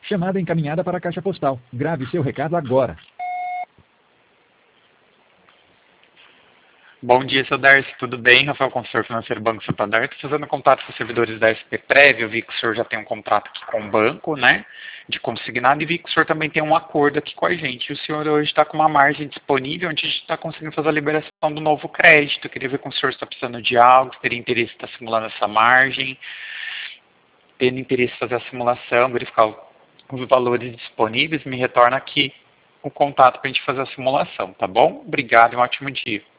Chamada encaminhada para a caixa postal. Grave seu recado agora. Bom dia, seu Darcy, tudo bem? Rafael, consultor financeiro Banco Santander. Estou fazendo contato com os servidores da SP Prévio. Eu vi que o senhor já tem um contrato aqui com o banco, né? De consignado, e vi que o senhor também tem um acordo aqui com a gente. E o senhor hoje está com uma margem disponível, onde a gente está conseguindo fazer a liberação do novo crédito. Eu queria ver com o senhor se está precisando de algo, se teria interesse em estar simulando essa margem, tendo interesse em fazer a simulação, verificar os valores disponíveis, me retorna aqui o contato para a gente fazer a simulação, tá bom? Obrigado e um ótimo dia.